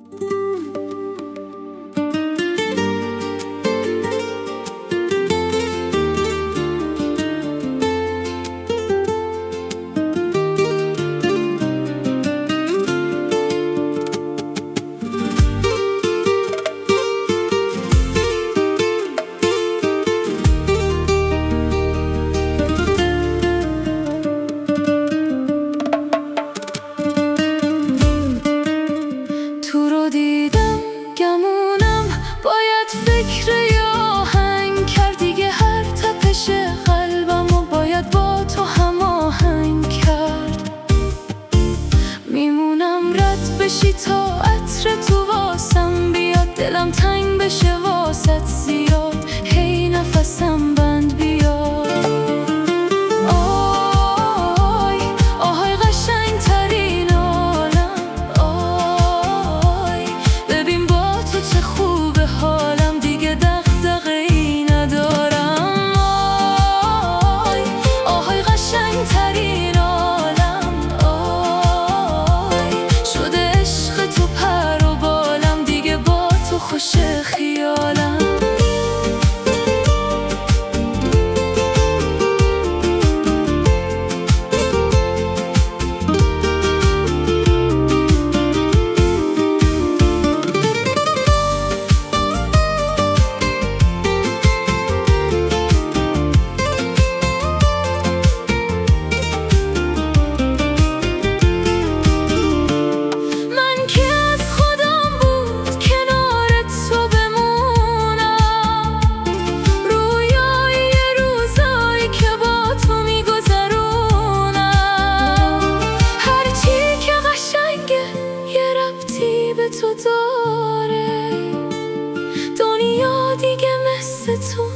تو رو دیدم گمونم باید فکر یا آهنگ کرد دیگه، هر تپش قلبمو باید با تو هماهنگ کرد. میمونم رد بشی تا عطر تو واسم بیاد، دلم تنگ بشه واسط زیاد، هی نفسم بند بیاد. آی آهای قشنگ ترین عالم، آی ببین با تو چه خوبه حالم، دیگه دغدغه‌ای ندارم. آی آهای قشنگ ترین عالم، آی شده عشق تو پر و بالم، دیگه با تو خوش خیالم. تو داره دنیا دیگه مثل تو